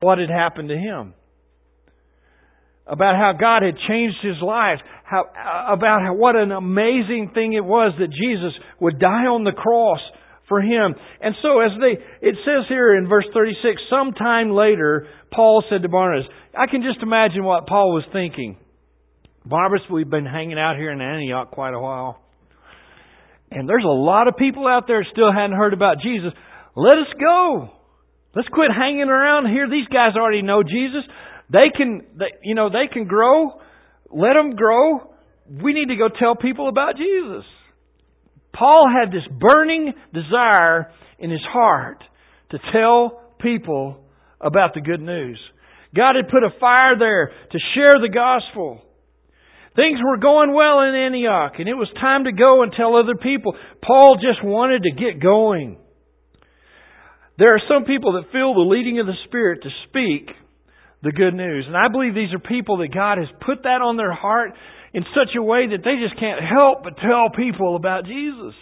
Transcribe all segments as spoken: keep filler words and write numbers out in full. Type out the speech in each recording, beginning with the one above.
what had happened to him. About how God had changed his life. How, about how, what an amazing thing it was that Jesus would die on the cross for him. And so as they, it says here in verse thirty-six, sometime later, Paul said to Barnabas, I can just imagine what Paul was thinking. Barnabas, we've been hanging out here in Antioch quite a while. And there's a lot of people out there that still hadn't heard about Jesus. Let us go. Let's quit hanging around here. These guys already know Jesus. They can, they, you know, they can grow. Let them grow. We need to go tell people about Jesus. Paul had this burning desire in his heart to tell people about the good news. God had put a fire there to share the gospel. Things were going well in Antioch, and it was time to go and tell other people. Paul just wanted to get going. There are some people that feel the leading of the Spirit to speak the good news. And I believe these are people that God has put that on their heart in such a way that they just can't help but tell people about Jesus.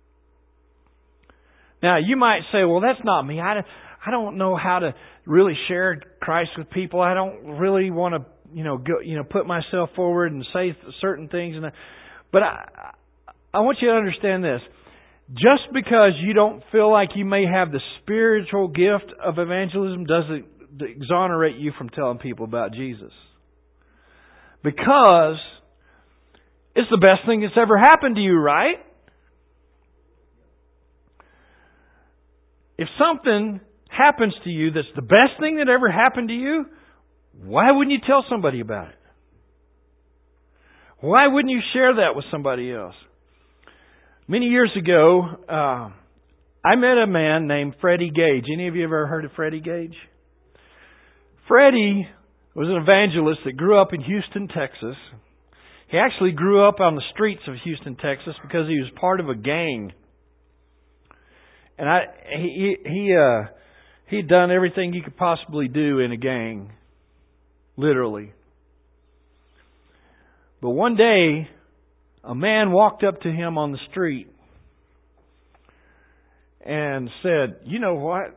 Now, you might say, well, that's not me. I, I don't know how to really share Christ with people. I don't really want to, you know, go, you know, put myself forward and say certain things. And But I, I want you to understand this. Just because you don't feel like you may have the spiritual gift of evangelism doesn't exonerate you from telling people about Jesus. Because it's the best thing that's ever happened to you, right? If something happens to you that's the best thing that ever happened to you, why wouldn't you tell somebody about it? Why wouldn't you share that with somebody else? Many years ago, uh, I met a man named Freddie Gage. Any of you ever heard of Freddie Gage? Freddie was an evangelist that grew up in Houston, Texas. He actually grew up on the streets of Houston, Texas, because he was part of a gang. And I, he, he, uh, he'd done everything you could possibly do in a gang, literally. But one day, a man walked up to him on the street and said, "You know what?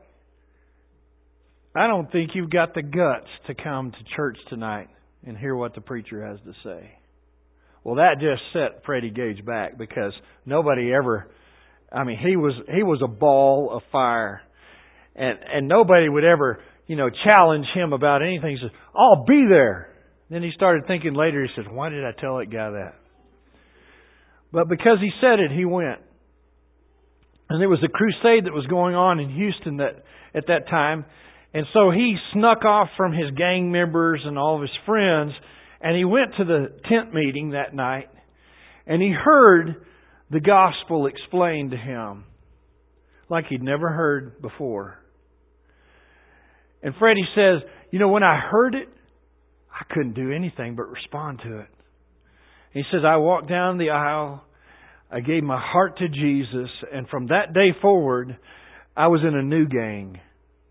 I don't think you've got the guts to come to church tonight and hear what the preacher has to say." Well, that just set Freddie Gage back, because nobody ever, I mean, he was he was a ball of fire. And and nobody would ever, you know, challenge him about anything. He said, "I'll be there." Then he started thinking later, he said, "Why did I tell that guy that?" But because he said it, he went. And there was a crusade that was going on in Houston that at that time. And so he snuck off from his gang members and all of his friends, and he went to the tent meeting that night, and he heard the gospel explained to him like he'd never heard before. And Freddie says, "You know, when I heard it, I couldn't do anything but respond to it." He says, "I walked down the aisle, I gave my heart to Jesus, and from that day forward, I was in a new gang.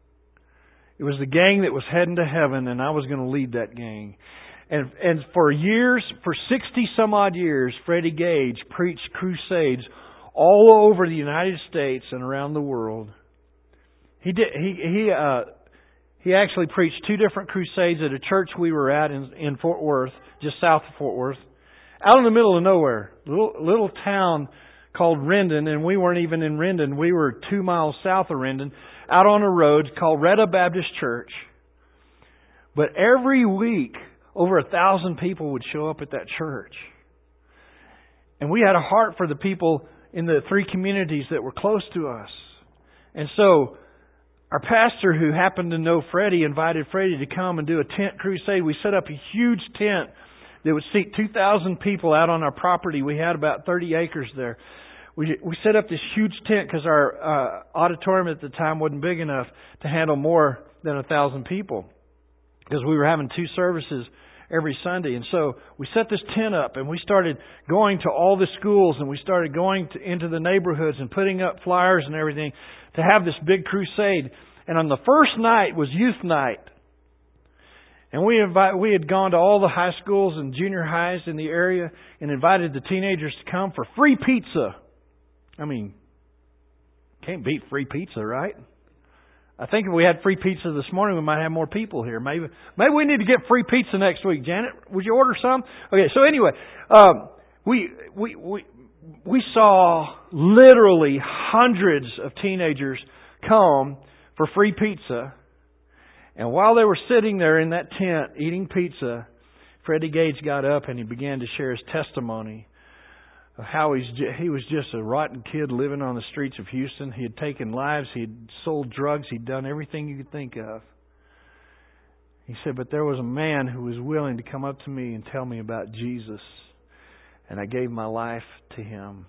It was the gang that was heading to heaven, and I was going to lead that gang." And and for years, for sixty some odd years, Freddie Gage preached crusades all over the United States and around the world. He did. He he uh, he actually preached two different crusades at a church we were at in, in Fort Worth, just south of Fort Worth, out in the middle of nowhere, little little town called Rendon, and we weren't even in Rendon. We were two miles south of Rendon, out on a road called Retta Baptist Church. But every week, over a thousand people would show up at that church. And we had a heart for the people in the three communities that were close to us. And so our pastor, who happened to know Freddie, invited Freddie to come and do a tent crusade. We set up a huge tent that would seat two thousand people out on our property. We had about thirty acres there. We we set up this huge tent because our uh, auditorium at the time wasn't big enough to handle more than a thousand people, because we were having two services every Sunday. And so we set this tent up, and we started going to all the schools, and we started going to, into the neighborhoods and putting up flyers and everything to have this big crusade. And on the first night was youth night. And we invite, we had gone to all the high schools and junior highs in the area and invited the teenagers to come for free pizza. I mean, can't beat free pizza, right? I think if we had free pizza this morning, we might have more people here. Maybe maybe we need to get free pizza next week. Janet, would you order some? Okay, so anyway, um, we we we we saw literally hundreds of teenagers come for free pizza. And while they were sitting there in that tent eating pizza, Freddie Gage got up and he began to share his testimony of how he's he was just a rotten kid living on the streets of Houston. He had taken lives. He had sold drugs. He'd done everything you could think of. He said, but there was a man who was willing to come up to me and tell me about Jesus. And I gave my life to him.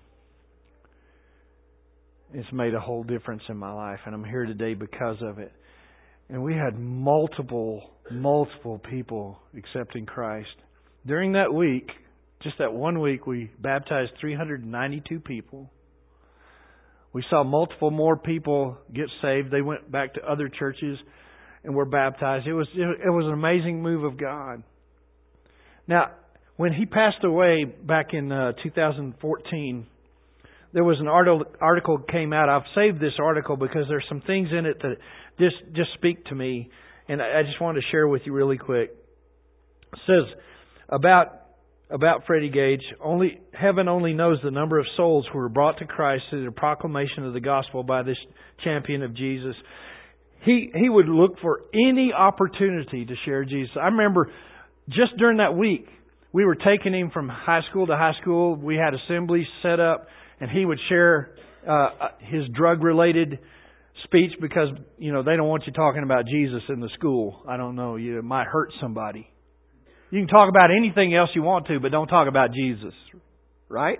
It's made a whole difference in my life. And I'm here today because of it. And we had multiple, multiple people accepting Christ. During that week, just that one week, we baptized three hundred ninety-two people. We saw multiple more people get saved. They went back to other churches and were baptized. It was it was an amazing move of God. Now, when he passed away back in uh, two thousand fourteen, there was an article article came out. I've saved this article because there's some things in it that just just speak to me, and I just wanted to share with you really quick. It says about about Freddie Gage, only heaven only knows the number of souls who were brought to Christ through the proclamation of the gospel by this champion of Jesus. He he would look for any opportunity to share Jesus. I remember just during that week, we were taking him from high school to high school. We had assemblies set up, and he would share uh, his drug-related speech because, you know, they don't want you talking about Jesus in the school. I don't know, you it might hurt somebody. You can talk about anything else you want to, but don't talk about Jesus, right?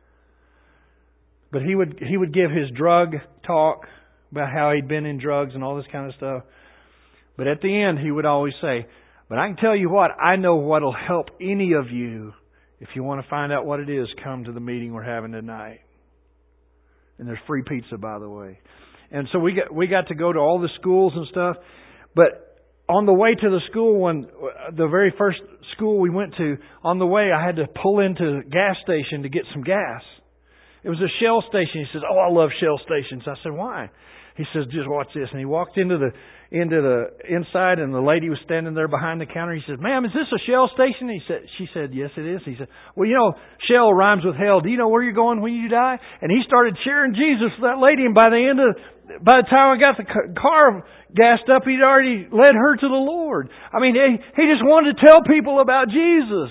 But he would he would give his drug talk about how he'd been in drugs and all this kind of stuff. But at the end, he would always say, but I can tell you what, I know what'll help any of you. If you want to find out what it is, come to the meeting we're having tonight. And there's free pizza, by the way. And so we got we got to go to all the schools and stuff. But on the way to the school, when the very first school we went to, on the way I had to pull into a gas station to get some gas. It was a Shell station. He says, "Oh, I love Shell stations." I said, "Why?" He says, "Just watch this." And he walked into the into the inside, and the lady was standing there behind the counter. He said, "Ma'am, is this a Shell station?" He said, "She said, yes, it is." He said, "Well, you know, Shell rhymes with hell. Do you know where you're going when you die?" And he started sharing Jesus with that lady. And by the end of by the time I got the car gassed up, he'd already led her to the Lord. I mean, he, he just wanted to tell people about Jesus.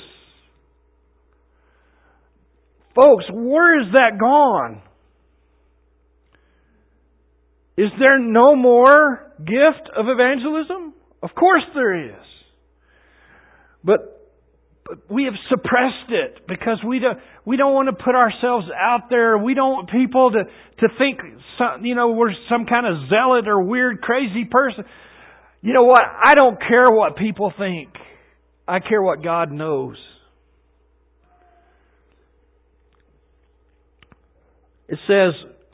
Folks, where is that gone? Is there no more gift of evangelism? Of course there is. But, but we have suppressed it because we don't, we don't want to put ourselves out there. We don't want people to, to think, some, you know, we're some kind of zealot or weird, crazy person. You know what? I don't care what people think. I care what God knows. It says,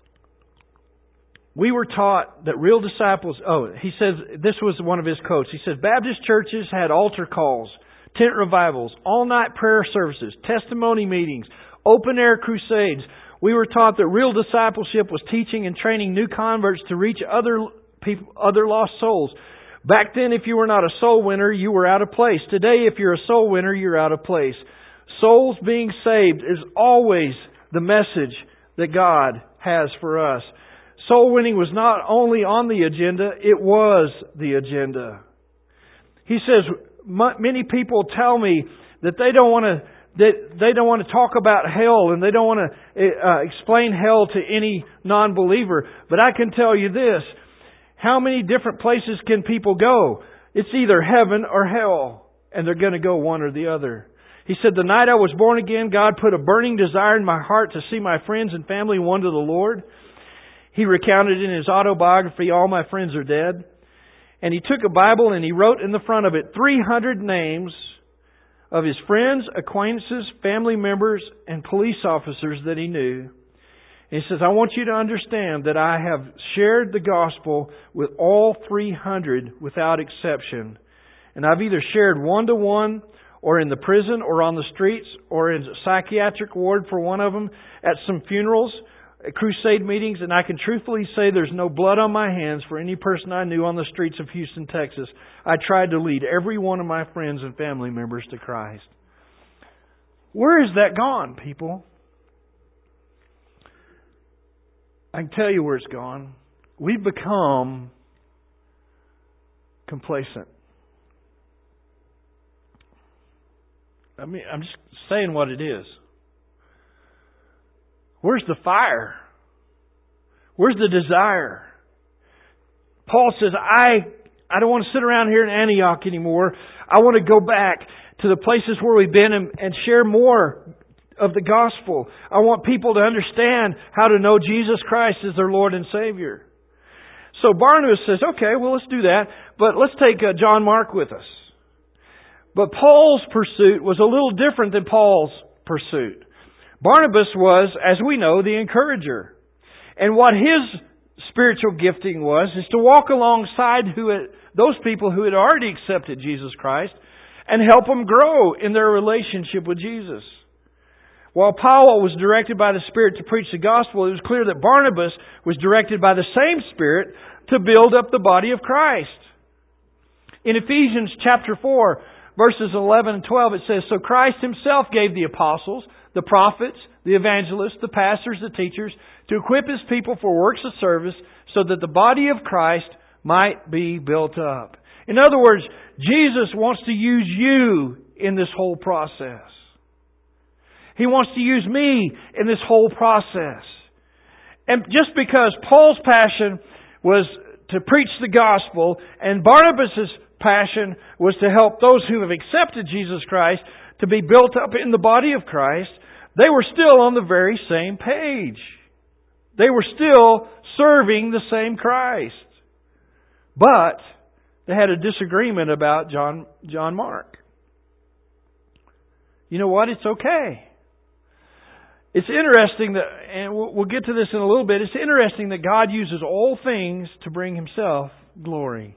we were taught that real disciples... Oh, he says, this was one of his quotes. He says, Baptist churches had altar calls, tent revivals, all-night prayer services, testimony meetings, open-air crusades. We were taught that real discipleship was teaching and training new converts to reach other people, other lost souls. Back then, if you were not a soul winner, you were out of place. Today, if you're a soul winner, you're out of place. Souls being saved is always the message that God has for us. Soul winning was not only on the agenda, it was the agenda. He says, many people tell me that they don't want to that they don't want to talk about hell and they don't want to uh, explain hell to any non-believer. But I can tell you this, how many different places can people go? It's either heaven or hell, and they're going to go one or the other. He said, the night I was born again, God put a burning desire in my heart to see my friends and family won to the Lord. He recounted in his autobiography, All My Friends Are Dead. And he took a Bible and he wrote in the front of it three hundred names of his friends, acquaintances, family members, and police officers that he knew. And he says, I want you to understand that I have shared the gospel with all three hundred without exception. And I've either shared one-to-one or in the prison or on the streets or in a psychiatric ward for one of them, at some funerals, at crusade meetings, and I can truthfully say there's no blood on my hands for any person I knew on the streets of Houston, Texas. I tried to lead every one of my friends and family members to Christ. Where has that gone, people? I can tell you where it's gone. We've become complacent. I mean, I'm just saying what it is. Where's the fire? Where's the desire? Paul says, I, I don't want to sit around here in Antioch anymore. I want to go back to the places where we've been and, and share more of the gospel. I want people to understand how to know Jesus Christ as their Lord and Savior. So Barnabas says, okay, well, let's do that, but let's take uh, John Mark with us. But Paul's pursuit was a little different than Paul's pursuit. Barnabas was, as we know, the encourager. And what his spiritual gifting was, is to walk alongside who had, those people who had already accepted Jesus Christ and help them grow in their relationship with Jesus. While Paul was directed by the Spirit to preach the gospel, it was clear that Barnabas was directed by the same Spirit to build up the body of Christ. In Ephesians chapter four, verses eleven and twelve, it says, So Christ Himself gave the apostles, the prophets, the evangelists, the pastors, the teachers, to equip His people for works of service, so that the body of Christ might be built up. In other words, Jesus wants to use you in this whole process. He wants to use me in this whole process. And just because Paul's passion was to preach the gospel and Barnabas' passion was to help those who have accepted Jesus Christ to be built up in the body of Christ, they were still on the very same page. They were still serving the same Christ. But they had a disagreement about John, John Mark. You know what? It's okay. It's interesting that, and we'll get to this in a little bit, it's interesting that God uses all things to bring Himself glory.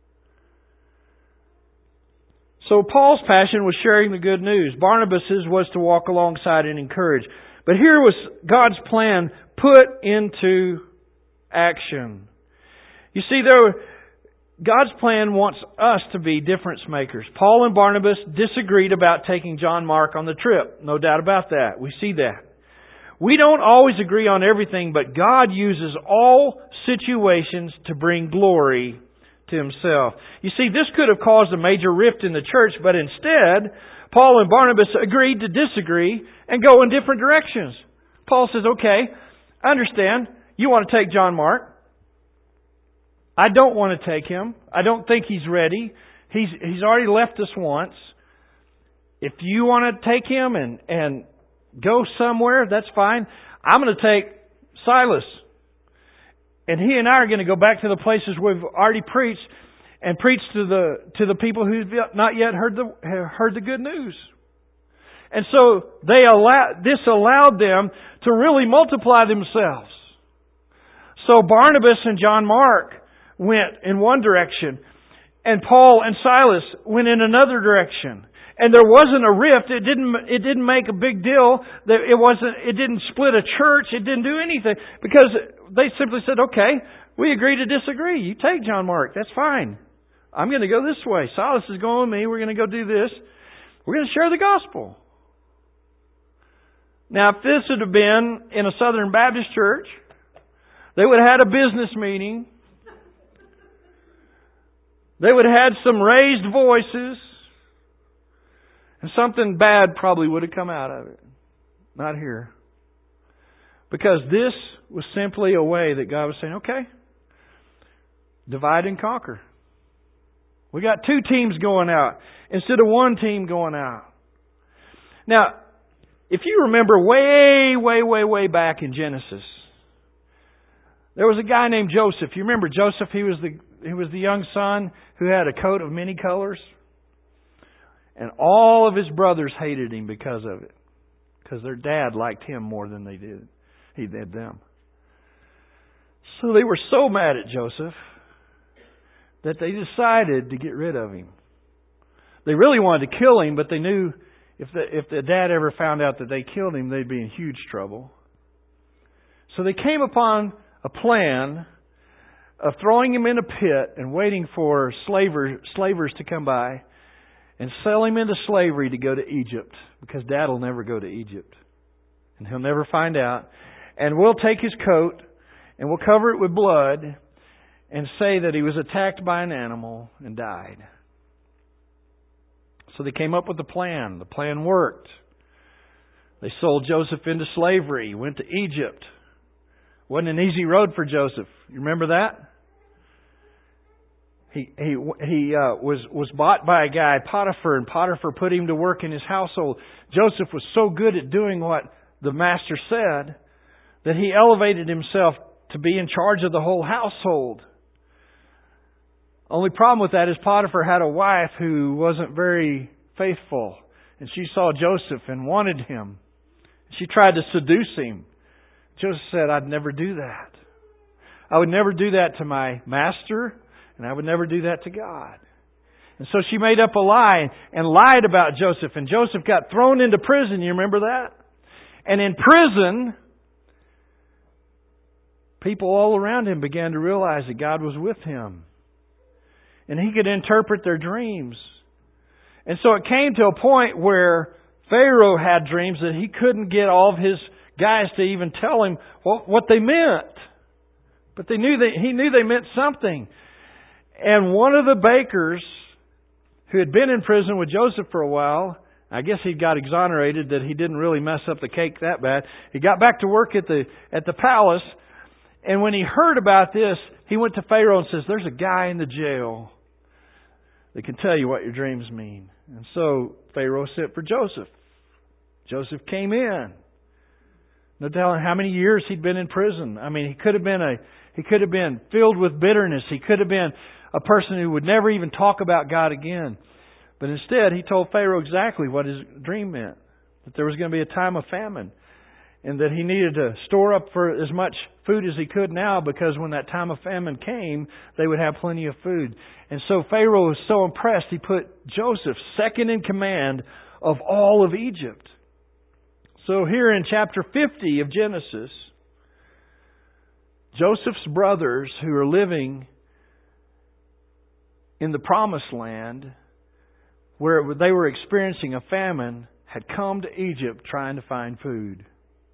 So Paul's passion was sharing the good news. Barnabas's was to walk alongside and encourage. But here was God's plan put into action. You see, there were, God's plan wants us to be difference makers. Paul and Barnabas disagreed about taking John Mark on the trip. No doubt about that. We see that. We don't always agree on everything, but God uses all situations to bring glory to Himself. You see, this could have caused a major rift in the church, but instead, Paul and Barnabas agreed to disagree and go in different directions. Paul says, okay, I understand. You want to take John Mark. I don't want to take him. I don't think he's ready. He's he's already left us once. If you want to take him and, and go somewhere, that's fine. I'm going to take Silas. And he and I are going to go back to the places we've already preached and preach to the to the people who've not yet heard the heard the good news. And so they allow this allowed them to really multiply themselves. So Barnabas and John Mark went in one direction, and Paul and Silas went in another direction. And there wasn't a rift. It didn't. It didn't make a big deal. It wasn't. It didn't split a church. It didn't do anything because they simply said, "Okay, we agree to disagree. You take John Mark. That's fine. I'm going to go this way. Silas is going with me. We're going to go do this. We're going to share the gospel." Now, if this would have been in a Southern Baptist church, they would have had a business meeting. They would have had some raised voices. And something bad probably would have come out of it. Not here. Because this was simply a way that God was saying, okay, divide and conquer. We got two teams going out instead of one team going out. Now, if you remember way, way, way, way back in Genesis, there was a guy named Joseph. You remember Joseph? He was the he was the young son who had a coat of many colors. And all of his brothers hated him because of it. Because their dad liked him more than they did. He did them. So they were so mad at Joseph that they decided to get rid of him. They really wanted to kill him, but they knew if the, if the dad ever found out that they killed him, they'd be in huge trouble. So they came upon a plan of throwing him in a pit and waiting for slavers, slavers to come by and sell him into slavery to go to Egypt, because Dad will never go to Egypt. And he'll never find out. And we'll take his coat and we'll cover it with blood and say that he was attacked by an animal and died. So they came up with a plan. The plan worked. They sold Joseph into slavery. He went to Egypt. Wasn't an easy road for Joseph. You remember that? He he he uh, was was bought by a guy, Potiphar, and Potiphar put him to work in his household. Joseph was so good at doing what the master said that he elevated himself to be in charge of the whole household. Only problem with that is Potiphar had a wife who wasn't very faithful, and she saw Joseph and wanted him. She tried to seduce him. Joseph said, "I'd never do that. I would never do that to my master, and I would never do that to God." And so she made up a lie and lied about Joseph. And Joseph got thrown into prison. You remember that? And in prison, people all around him began to realize that God was with him. And he could interpret their dreams. And so it came to a point where Pharaoh had dreams that he couldn't get all of his guys to even tell him what, what they meant. But they knew they, he knew they meant something. And one of the bakers who had been in prison with Joseph for a while, I guess he got exonerated that he didn't really mess up the cake that bad. He got back to work at the at the palace, and when he heard about this, he went to Pharaoh and says, "There's a guy in the jail that can tell you what your dreams mean." And so Pharaoh sent for Joseph. Joseph came in. No telling how many years he'd been in prison. I mean, he could have been a he could have been filled with bitterness. He could have been a person who would never even talk about God again. But instead, he told Pharaoh exactly what his dream meant. That there was going to be a time of famine. And that he needed to store up for as much food as he could now, because when that time of famine came, they would have plenty of food. And so Pharaoh was so impressed, he put Joseph second in command of all of Egypt. So here in chapter fifty of Genesis, Joseph's brothers who are living in the promised land, where they were experiencing a famine, had come to Egypt trying to find food.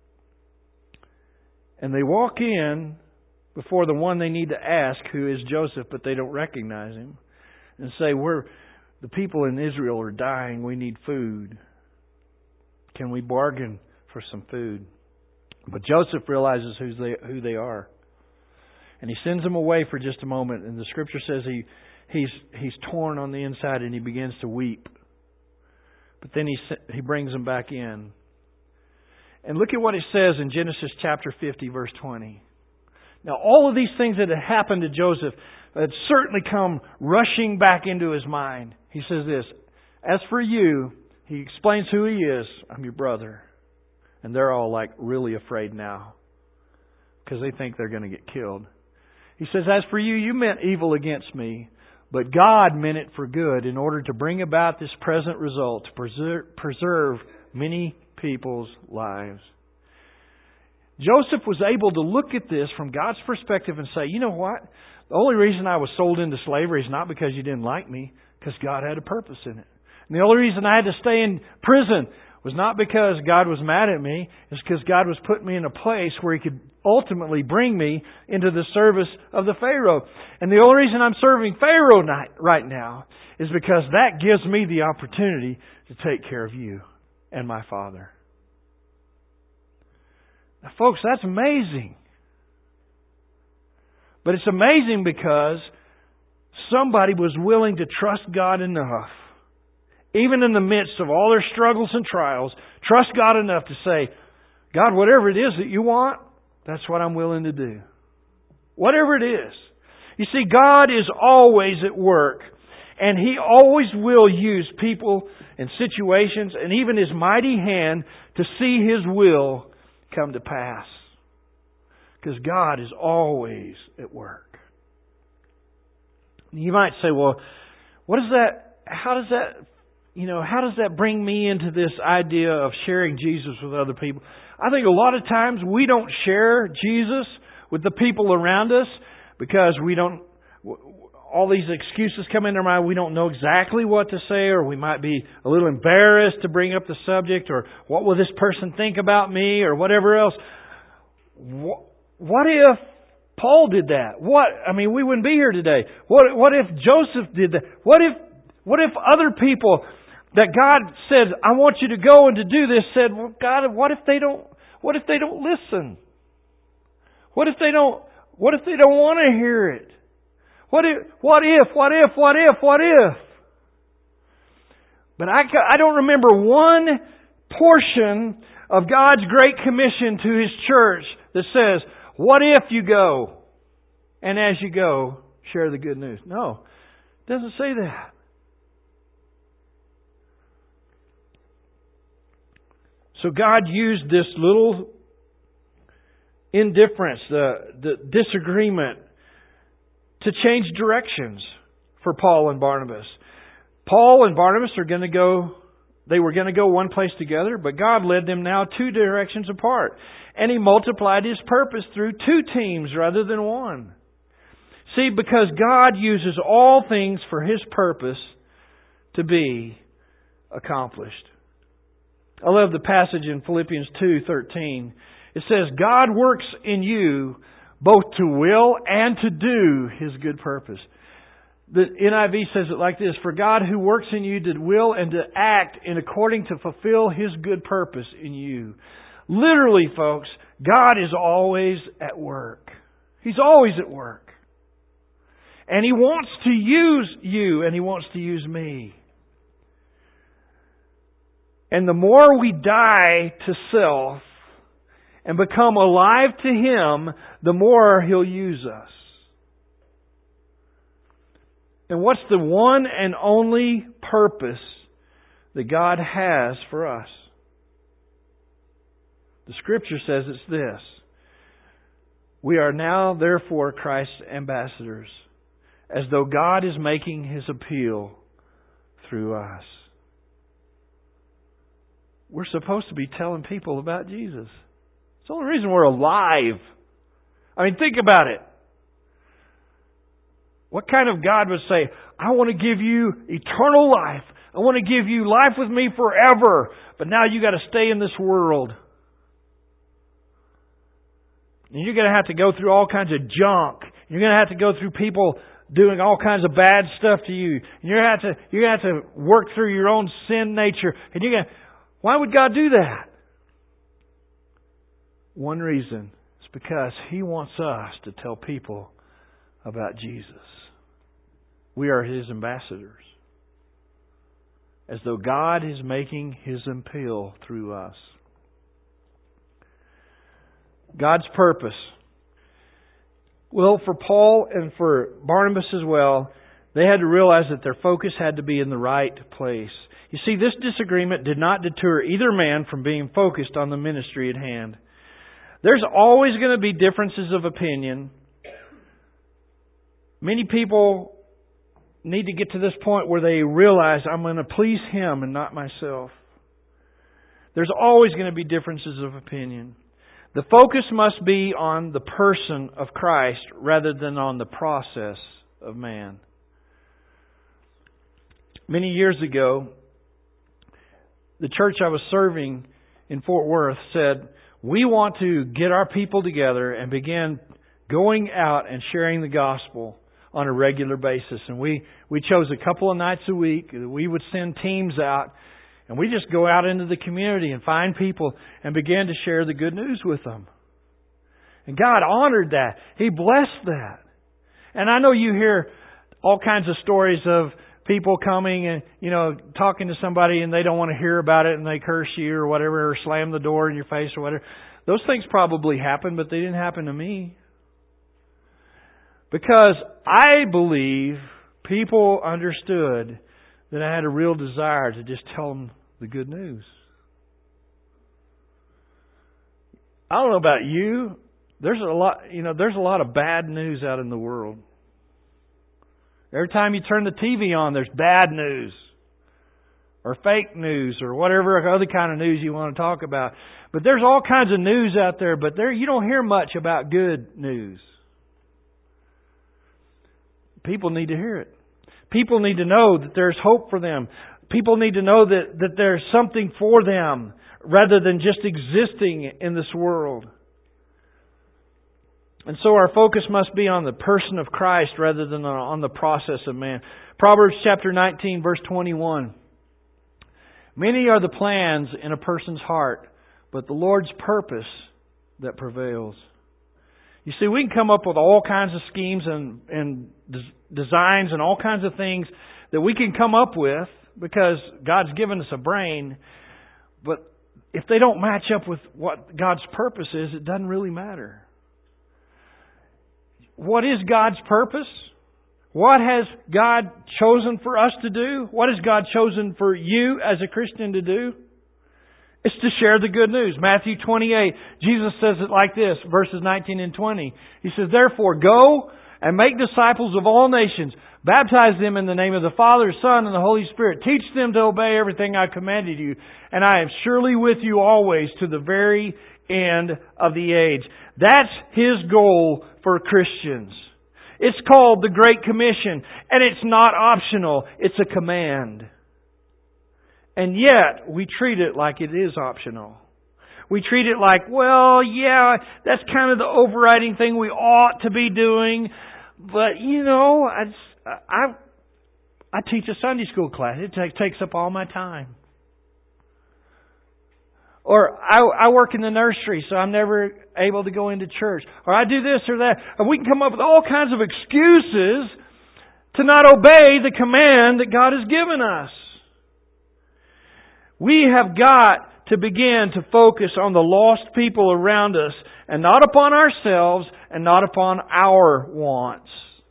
And they walk in before the one they need to ask, who is Joseph, but they don't recognize him, and say, "We're the people in Israel are dying. We need food. Can we bargain for some food?" But Joseph realizes who they, who they are. And he sends them away for just a moment. And the Scripture says he he's he's torn on the inside and he begins to weep. But then he he brings them back in. And look at what it says in Genesis chapter fifty, verse twenty. Now, all of these things that had happened to Joseph had certainly come rushing back into his mind. He says this, "As for you," he explains who he is, "I'm your brother." And they're all like really afraid now, because they think they're going to get killed. He says, "As for you, you meant evil against me, but God meant it for good in order to bring about this present result, to preserve, preserve many people's lives." Joseph was able to look at this from God's perspective and say, "You know what? The only reason I was sold into slavery is not because you didn't like me, because God had a purpose in it. And the only reason I had to stay in prison was not because God was mad at me. It's because God was putting me in a place where He could ultimately bring me into the service of the Pharaoh. And the only reason I'm serving Pharaoh right now is because that gives me the opportunity to take care of you and my father." Now, folks, that's amazing. But it's amazing because somebody was willing to trust God enough, even in the midst of all their struggles and trials, trust God enough to say, "God, whatever it is that you want, that's what I'm willing to do." Whatever it is. You see, God is always at work. And He always will use people and situations and even His mighty hand to see His will come to pass. Because God is always at work. You might say, "Well, what is that? How does that you know, how does that bring me into this idea of sharing Jesus with other people? I think a lot of times we don't share Jesus with the people around us because we don't, all these excuses come into our mind. We don't know exactly what to say, or we might be a little embarrassed to bring up the subject, or what will this person think about me, or whatever else. What if Paul did that? What, I mean, we wouldn't be here today. What, what if Joseph did that? What if, what if other people that God said, I want you to go and to do this, said, well, God, what if they don't, what if they don't listen? What if they don't, what if they don't want to hear it? What if, what if, what if, what if, what if? But I, I don't remember one portion of God's Great Commission to His church that says, what if you go? And as you go, share the good news. No, it doesn't say that. So God used this little indifference, the, the disagreement, to change directions for Paul and Barnabas. Paul and Barnabas are going to go, they were going to go one place together, but God led them now two directions apart. And He multiplied His purpose through two teams rather than one. See, because God uses all things for His purpose to be accomplished. I love the passage in Philippians two thirteen. It says, God works in you both to will and to do His good purpose. The N I V says it like this, for God who works in you to will and to act in according to fulfill His good purpose in you. Literally, folks, God is always at work. He's always at work. And He wants to use you, and He wants to use me. And the more we die to self and become alive to Him, the more He'll use us. And what's the one and only purpose that God has for us? The Scripture says it's this. We are now therefore Christ's ambassadors, as though God is making His appeal through us. We're supposed to be telling people about Jesus. It's the only reason we're alive. I mean, think about it. What kind of God would say, I want to give you eternal life. I want to give you life with me forever. But now you got to stay in this world. And you're going to have to go through all kinds of junk. You're going to have to go through people doing all kinds of bad stuff to you. And you're going to have to, you're going to have to work through your own sin nature. And you're going to, why would God do that? One reason. It's because He wants us to tell people about Jesus. We are His ambassadors. As though God is making His appeal through us. God's purpose. Well, for Paul and for Barnabas as well, they had to realize that their focus had to be in the right place. You see, this disagreement did not deter either man from being focused on the ministry at hand. There's always going to be differences of opinion. Many people need to get to this point where they realize I'm going to please Him and not myself. There's always going to be differences of opinion. The focus must be on the person of Christ rather than on the process of man. Many years ago, the church I was serving in Fort Worth said, we want to get our people together and begin going out and sharing the gospel on a regular basis. And we, we chose a couple of nights a week. We would send teams out and we just go out into the community and find people and begin to share the good news with them. And God honored that. He blessed that. And I know you hear all kinds of stories of people coming and, you know, talking to somebody and they don't want to hear about it and they curse you or whatever, or slam the door in your face or whatever. Those things probably happen, but they didn't happen to me. Because I believe people understood that I had a real desire to just tell them the good news. I don't know about you. There's a lot, you know, there's a lot of bad news out in the world. Every time you turn the T V on, there's bad news. or fake news or whatever other kind of news you want to talk about. But there's all kinds of news out there, but there you don't hear much about good news. People need to hear it. People need to know that there's hope for them. People need to know that, that there's something for them rather than just existing in this world. And so our focus must be on the person of Christ rather than on the process of man. Proverbs chapter nineteen, verse twenty-one. Many are the plans in a person's heart, but the Lord's purpose that prevails. You see, we can come up with all kinds of schemes and, and des- designs and all kinds of things that we can come up with because God's given us a brain. But if they don't match up with what God's purpose is, it doesn't really matter. What is God's purpose? What has God chosen for us to do? What has God chosen for you as a Christian to do? It's to share the good news. Matthew twenty-eight, Jesus says it like this, verses nineteen and twenty. He says, "Therefore go and make disciples of all nations. Baptize them in the name of the Father, Son, and the Holy Spirit. Teach them to obey everything I commanded you. And I am surely with you always to the very end of the age." That's His goal for Christians. It's called the Great Commission. And it's not optional. It's a command. And yet, we treat it like it is optional. We treat it like, well, yeah, that's kind of the overriding thing we ought to be doing. But, you know, I, I, I teach a Sunday school class. It take, takes up all my time. Or I, I work in the nursery, so I'm never able to go into church. Or I do this or that. And we can come up with all kinds of excuses to not obey the command that God has given us. We have got to begin to focus on the lost people around us and not upon ourselves and not upon our wants.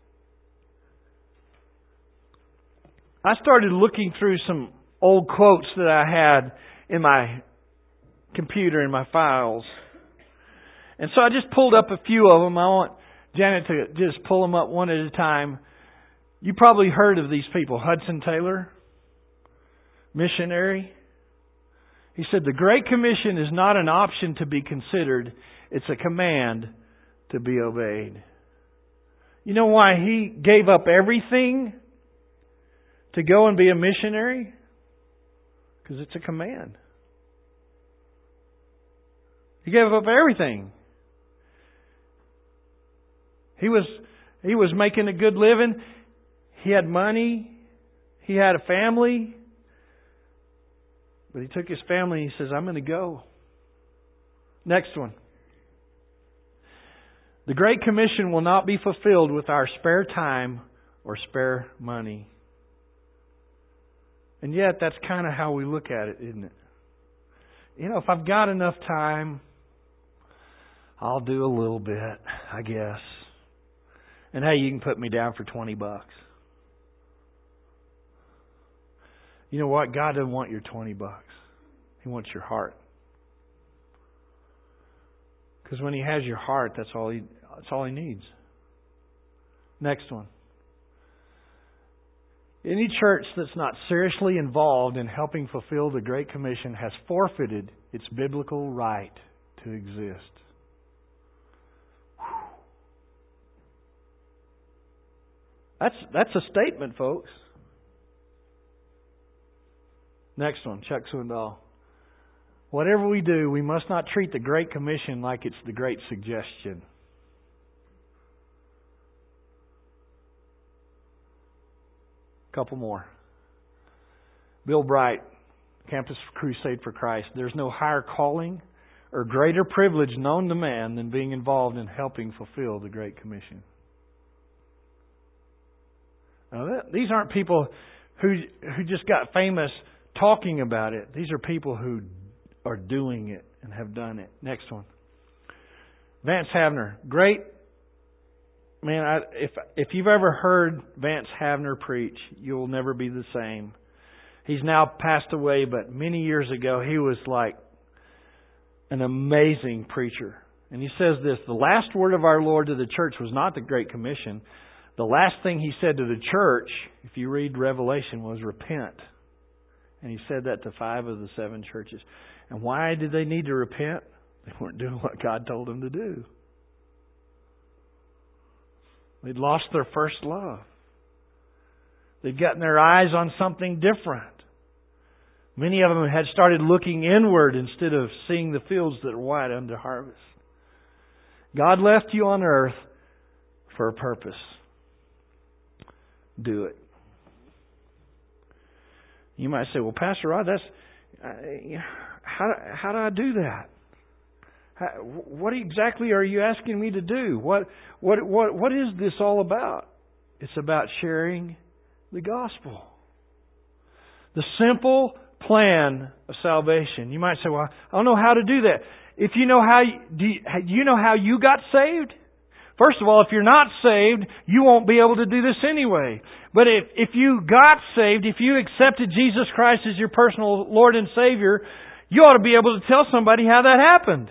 I started looking through some old quotes that I had in my computer, in my files. And so I just pulled up a few of them. I want Janet to just pull them up one at a time. You probably heard of these people. Hudson Taylor, missionary. He said, "The Great Commission is not an option to be considered. It's a command to be obeyed." You know why he gave up everything to go and be a missionary? Because it's a command. He gave up everything. He was he was making a good living. He had money. He had a family. But he took his family and he says, "I'm going to go." Next one. "The Great Commission will not be fulfilled with our spare time or spare money." And yet, that's kind of how we look at it, isn't it? You know, if I've got enough time, I'll do a little bit, I guess. And hey, you can put me down for twenty bucks. You know what? God doesn't want your twenty bucks. He wants your heart. Because when He has your heart, that's all He that's all He needs. Next one. Any church that's not seriously involved in helping fulfill the Great Commission has forfeited its biblical right to exist. That's that's a statement, folks. Next one, Chuck Swindoll. "Whatever we do, we must not treat the Great Commission like it's the Great Suggestion." Couple more. Bill Bright, Campus Crusade for Christ. "There's no higher calling or greater privilege known to man than being involved in helping fulfill the Great Commission." Now, that, these aren't people who who just got famous talking about it. These are people who are doing it and have done it. Next one. Vance Havner, great man. I, if if you've ever heard Vance Havner preach, you'll never be the same. He's now passed away, but many years ago he was like an amazing preacher. And he says this: "The last word of our Lord to the church was not the Great Commission. The last thing He said to the church, if you read Revelation, was repent And He said that to five of the seven churches. And why did they need to repent? They weren't doing what God told them to do. They'd lost their first love. They'd gotten their eyes on something different. Many of them had started looking inward instead of seeing the fields that are white unto harvest. God left you on earth for a purpose. Do it. You might say, well, Pastor Rod, that's uh, how, how do I do that? How, what exactly are you asking me to do? What, what, what, what is this all about? It's about sharing the gospel. The simple plan of salvation. You might say, well, I don't know how to do that. If you know how, you, do, you, do you know how you got saved? First of all, if you're not saved, you won't be able to do this anyway. But if, if you got saved, if you accepted Jesus Christ as your personal Lord and Savior, you ought to be able to tell somebody how that happened.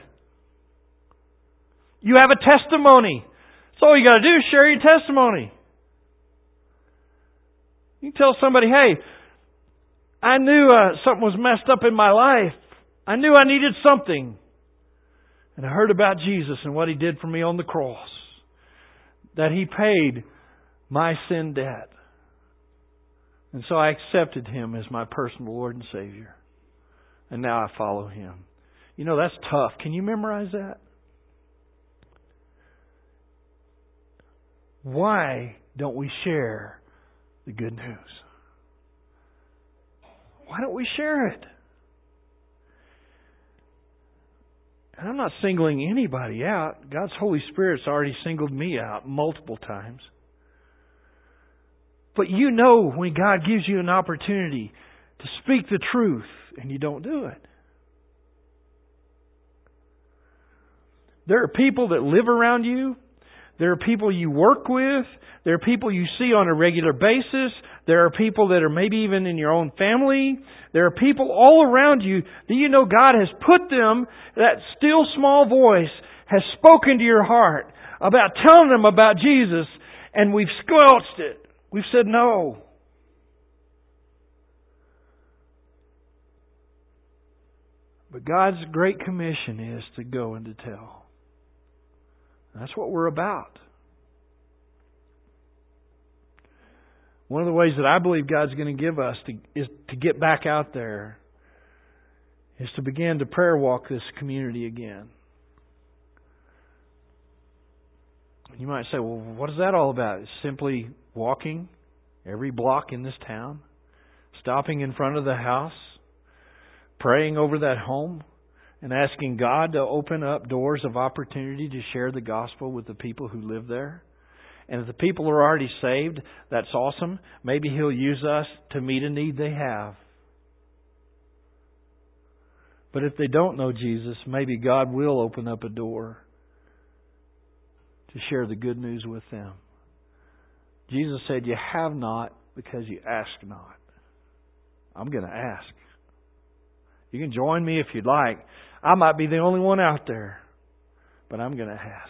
You have a testimony. That's all you got to do is share your testimony. You can tell somebody, hey, I knew uh, something was messed up in my life. I knew I needed something. And I heard about Jesus and what He did for me on the cross. That He paid my sin debt. And so I accepted Him as my personal Lord and Savior. And now I follow Him. You know, that's tough. Can you memorize that? Why don't we share the good news? Why don't we share it? And I'm not singling anybody out. God's Holy Spirit's already singled me out multiple times. But you know when God gives you an opportunity to speak the truth and you don't do it. There are people that live around you. There are people you work with. There are people you see on a regular basis. There are people that are maybe even in your own family. There are people all around you that you know God has put them, that still small voice has spoken to your heart about telling them about Jesus, and we've squelched it. We've said no. But God's great commission is to go and to tell. That's what we're about. One of the ways that I believe God's going to give us to, is to get back out there is to begin to prayer walk this community again. You might say, well, what is that all about? It's simply walking every block in this town, stopping in front of the house, praying over that home, and asking God to open up doors of opportunity to share the gospel with the people who live there. And if the people are already saved, that's awesome. Maybe He'll use us to meet a need they have. But if they don't know Jesus, maybe God will open up a door to share the good news with them. Jesus said, you have not because you ask not. I'm going to ask. You can join me if you'd like. I might be the only one out there, but I'm going to ask.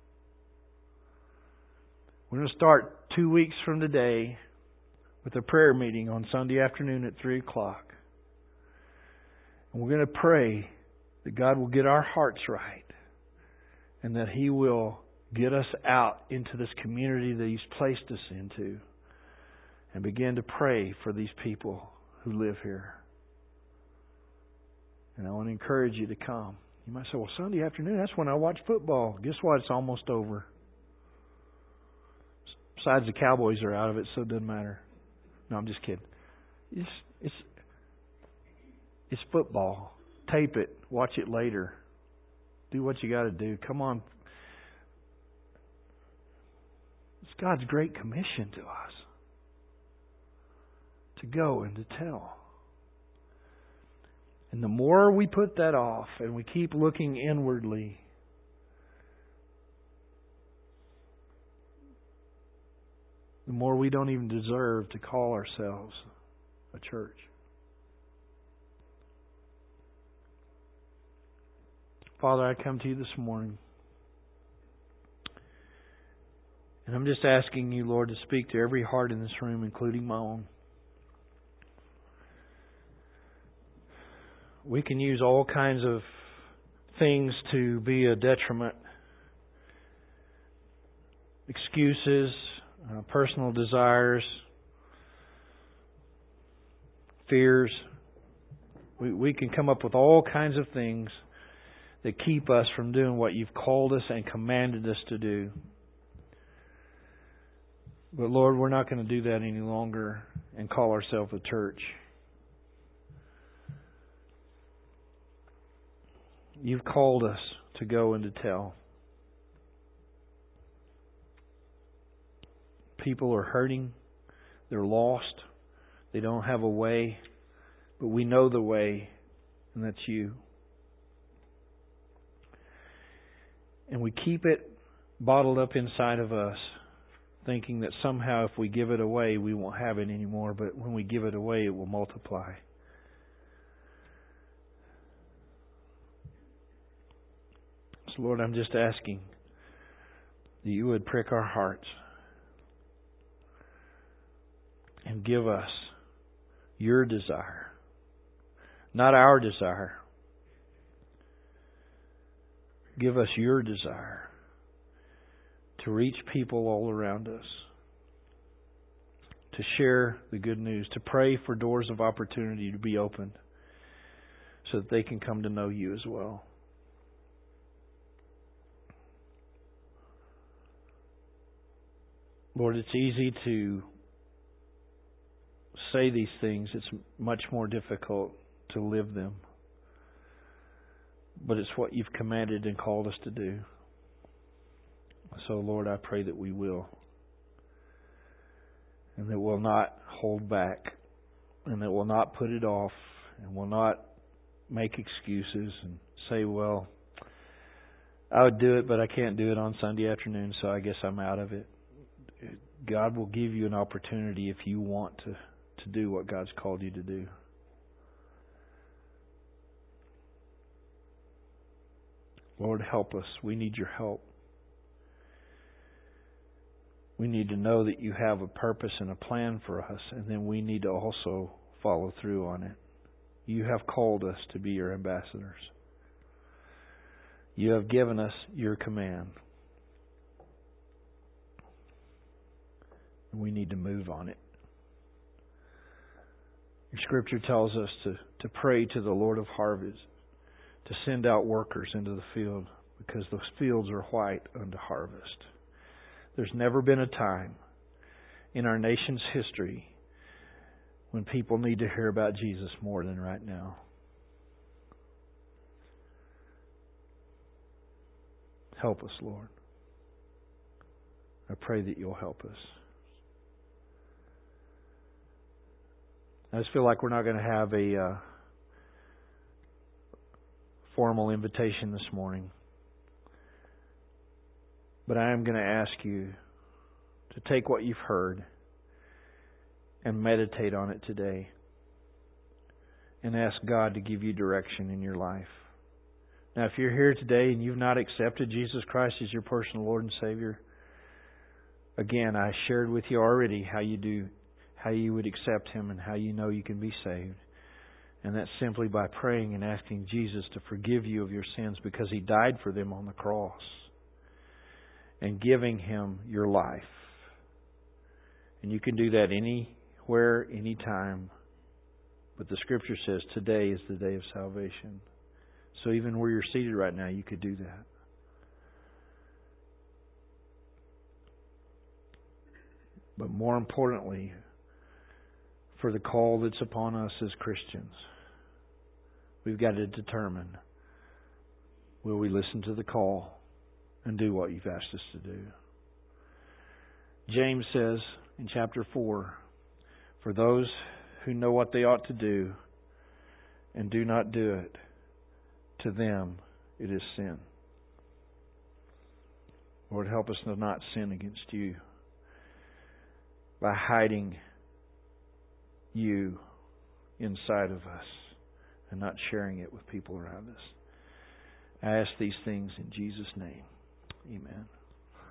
We're going to start two weeks from today with a prayer meeting on Sunday afternoon at three o'clock. And we're going to pray that God will get our hearts right and that He will get us out into this community that He's placed us into and begin to pray for these people who live here. And I want to encourage you to come. You might say, well, Sunday afternoon, that's when I watch football. Guess what? It's almost over. Besides, the Cowboys are out of it, so it doesn't matter. No, I'm just kidding. It's, it's, it's football. Tape it. Watch it later. Do what you got to do. Come on. It's God's great commission to us. To go and to tell. And the more we put that off and we keep looking inwardly, the more we don't even deserve to call ourselves a church. Father, I come to You this morning. And I'm just asking You, Lord, to speak to every heart in this room, including my own. we can use all kinds of things to be a detriment. Excuses, uh, personal desires, fears. We, we can come up with all kinds of things that keep us from doing what You've called us and commanded us to do. But Lord, we're not going to do that any longer and call ourselves a church. You've called us to go and to tell. People are hurting. They're lost. They don't have a way. But we know the way, and that's You. And we keep it bottled up inside of us, thinking that somehow if we give it away, we won't have it anymore. But when we give it away, it will multiply. So Lord, I'm just asking that You would prick our hearts and give us Your desire, not our desire. Give us Your desire to reach people all around us, to share the good news, to pray for doors of opportunity to be opened so that they can come to know You as well. Lord, it's easy to say these things. It's much more difficult to live them. But it's what You've commanded and called us to do. So, Lord, I pray that we will. And that we'll not hold back. And that we'll not put it off. And we'll not make excuses and say, well, I would do it, but I can't do it on Sunday afternoon, so I guess I'm out of it. God will give you an opportunity if you want to, to do what God's called you to do. Lord, help us. We need Your help. We need to know that You have a purpose and a plan for us, and then we need to also follow through on it. You have called us to be Your ambassadors. You have given us Your command. We need to move on it. Your Scripture tells us to, to pray to the Lord of harvest, to send out workers into the field, because those fields are white unto harvest. There's never been a time in our nation's history when people need to hear about Jesus more than right now. Help us, Lord. I pray that You'll help us. I just feel like we're not going to have a uh, formal invitation this morning. But I am going to ask you to take what you've heard and meditate on it today. And ask God to give you direction in your life. Now, if you're here today and you've not accepted Jesus Christ as your personal Lord and Savior, again, I shared with you already how you do, how you would accept Him and how you know you can be saved. And that's simply by praying and asking Jesus to forgive you of your sins because He died for them on the cross. And giving Him your life. And you can do that anywhere, anytime. But the Scripture says today is the day of salvation. So even where you're seated right now, you could do that. But more importantly, for the call that's upon us as Christians, we've got to determine, will we listen to the call and do what You've asked us to do? James says in chapter four, for those who know what they ought to do and do not do it, to them it is sin. Lord, help us to not sin against You by hiding You inside of us and not sharing it with people around us. I ask these things in Jesus' name. Amen.